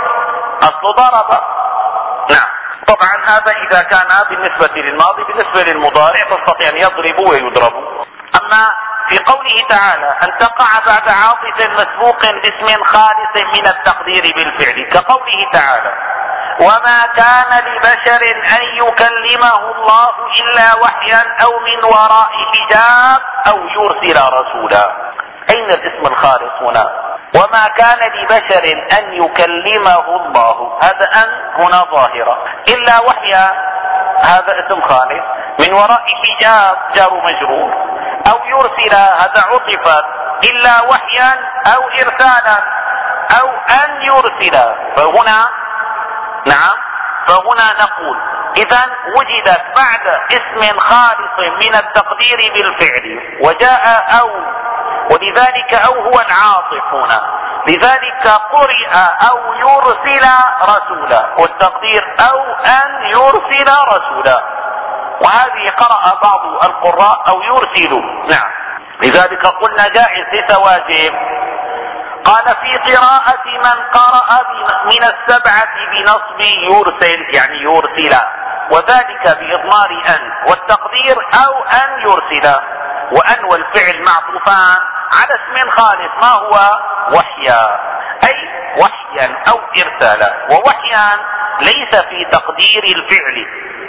اصله ضرب. نعم. طبعا هذا اذا كان بالنسبة للماضي، بالنسبة للمضارع تستطيع ان يضرب ويضرب. اما في قوله تعالى أن تقع بعد عاطف مسبوق باسم خالص من التقدير بالفعل، كقوله تعالى وما كان لبشر أن يكلمه الله إلا وحيا أو من وراء حجاب أو يرسل رسولا. أين الاسم الخالص هنا؟ وما كان لبشر أن يكلمه الله، هذا أن هنا ظاهرة، إلا وحيا هذا اسم خالص، من وراء حجاب جار مجرور، أو يرسل هذا عطفت، إلا وحيا أو إرسالا أو أن يرسل. فهنا نعم فهنا نقول إذا وجدت بعد اسم خالص من التقدير بالفعل وجاء أو، ولذلك أو هو العاطف هنا، لذلك قرئ أو يرسل رسولا، والتقدير أو أن يرسل رسولا، وهذه قرأ بعض القراء أو يرسل. نعم لذلك قلنا جائز ليس واجب. قال في قراءة من قرأ من السبعة بنصب يرسل يعني يرسل، وذلك بإضمار أن، والتقدير أو أن يرسل، وأن والفعل معطوفان على اسم خالص ما هو وحيا، أي وحيا أو إرسالا، ووحيا ليس في تقدير الفعل.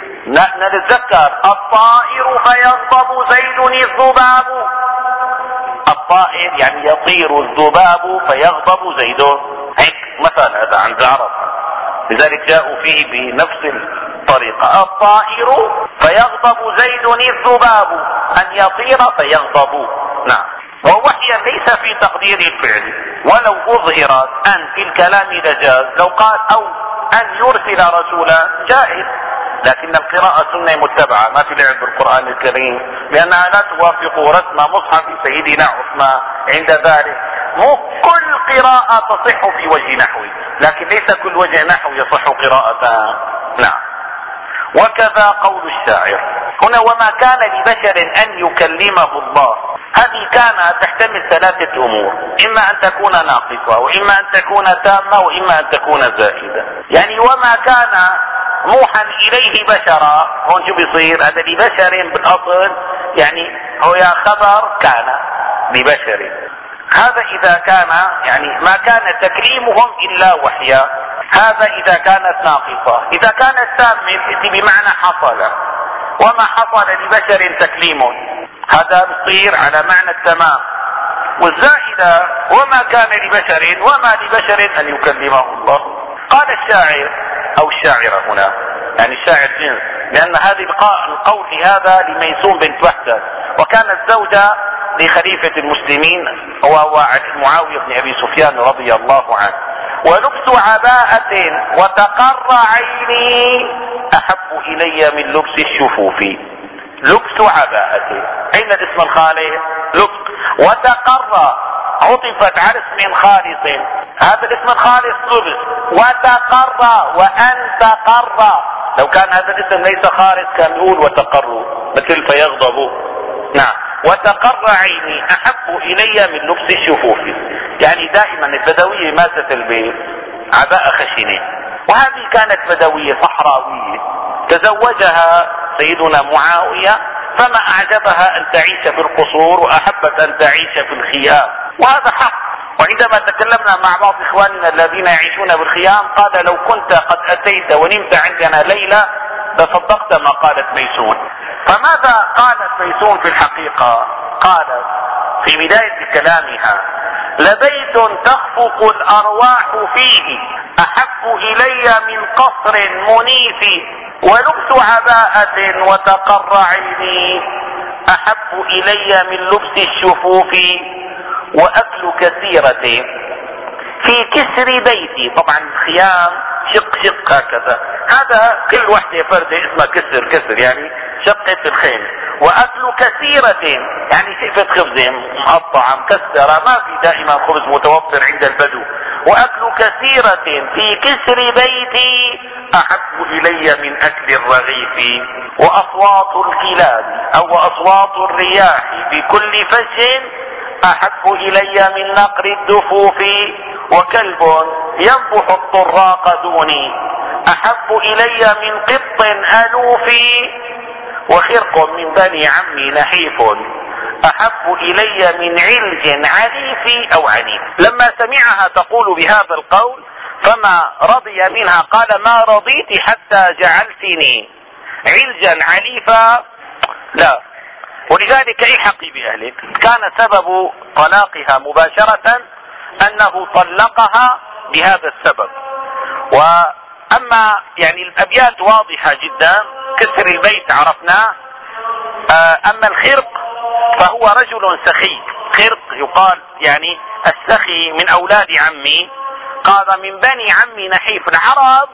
نتذكر الطائر فيغضب زيد الذباب، الطائر يعني يطير الذباب فيغضب زيد، هيك مثلا هذا عند العرب، لذلك جاءوا فيه بنفس الطريقة، الطائر فيغضب زيد الذباب، أن يطير فيغضب. نعم ووحيا ليس في تقدير الفعل، ولو أظهرت أن في الكلام لجاز، لو قال أو أن يرسل رسولا جائز، لكن القراءة سنة متبعة، ما في لعب بالقرآن الكريم، لأنها لا توافق رسم مصحف سيدنا عثمان. عند ذلك مو كل قراءة تصح في وجه نحوي، لكن ليس كل وجه نحوي يصح قراءتها. نعم وكذا قول الشاعر هنا وما كان لبشر أن يكلمه الله، هذه كان تحتمل ثلاثة أمور، إما أن تكون ناقصة، وإما أن تكون تامة، وإما أن تكون زائدة. يعني وما كان موحى إليه بشرا، هون شو بيصير؟ هذا لبشر بالأصل يعني هو يا خبر كان لبشر، هذا إذا كان يعني ما كان تكليمهم إلا وحيا، هذا إذا كانت ناقصة. إذا كانت تامة تأتي بمعنى حصل، وما حصل لبشر تكليم، هذا بيصير على معنى التمام. والزائدة وما كان لبشر، وما لبشر أن يكلمه الله. قال الشاعر أو الشاعرة هنا يعني الشاعر جنس، لأن هذه القول هذا لميسون بنت وحدة، وكانت زوجة لخليفة المسلمين وهو معاوية بن أبي سفيان رضي الله عنه. ولبس عباءة وتقر عيني أحب إلي من لبس الشفوف. لبس عباءة، أين الاسم الخالص؟ لبس. وتقر عطفت على اسم خالص، هذا الاسم الخالص لبس. وتقر وأن تقر، لو كان هذا الاسم ليس خالص كان يقول وتقر مثل فيغضب. نعم وتقر عيني أحب إلي من لبس الشفوف، يعني دائما البدوية ما تلبس عباءة خشنة، وهذه كانت بدوية صحراوية تزوجها سيدنا معاوية، فما أعجبها أن تعيش في القصور وأحبت أن تعيش في الخيام، وهذا حق. وعندما تكلمنا مع بعض إخواننا الذين يعيشون بالخيام قال لو كنت قد أتيت ونمت عندنا ليلة لصدقت ما قالت ميسون. فماذا قالت ميسون في الحقيقة؟ قالت في بداية كلامها لبيت تخفق الأرواح فيه أحب إلي من قصر منيف، ولبس عباءة وتقر عيني أحب إلي من لبس الشفوف، وأكل كثيرة في كسر بيتي. طبعا الخيام شق شق هكذا، هذا كل وحدة فردة اسمها كسر كسر يعني شقة الخيمة. وأكل كثيرة يعني شقفة خبزة مقطعة مكسرة، ما في دائما خبز متوفر عند البدو. وأكل كثيرة في كسر بيتي أحب إلي من أكل الرغيف، وأصوات الكلاب أو أصوات الرياح بكل فج أحب إلي من نقر الدفوف، وكلب ينبح الطراق دوني أحب إلي من قط ألوف، وخرق من بني عمي نحيف أحب إلي من علج عليف أو عنيف. لما سمعها تقول بهذا القول فما رضي منها، قال ما رضيت حتى جعلتني علجا عليفا، لا. ولذلك الحقي بأهلك. كان سبب طلاقها مباشرة أنه طلقها بهذا السبب. وأما يعني الأبيات واضحة جدا، كسر البيت عرفناه. أما الخرق فهو رجل سخي. خرق يقال يعني السخي من أولاد عمي، قال من بني عمي نحيف. العرب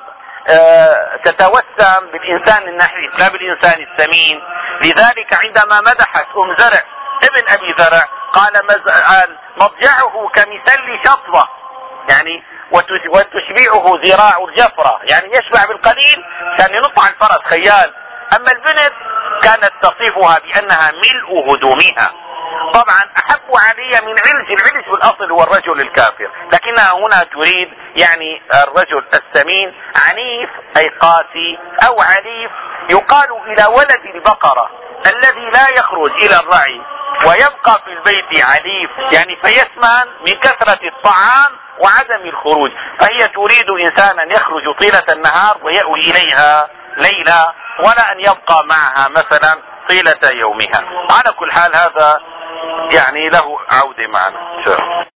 تتوسم بالإنسان النحيف لا بالإنسان السمين. لذلك عندما مدحت أم زرع ابن أبي زرع قال مضجعه كمثل شطوة، يعني وتشبعه ذراع الجفرة، يعني يشبع بالقليل كان ينط عن الفرس خيال. أما البنت كانت تصفها بأنها ملء هدومها. طبعا أحب علي من علج. العلج بالأصل هو الرجل الكافر، لكنها هنا تريد يعني الرجل السمين. عنيف أي قاسي أو عليف. يقال إلى ولد البقرة الذي لا يخرج إلى الرعي ويبقى في البيت عليف، يعني فيسمن من كثرة الطعام وعدم الخروج. فهي تريد إنسانا يخرج طيلة النهار ويأوي إليها ليلة، ولا أن يبقى معها مثلا طيلة يومها. على كل حال هذا يعني له عودة معنا.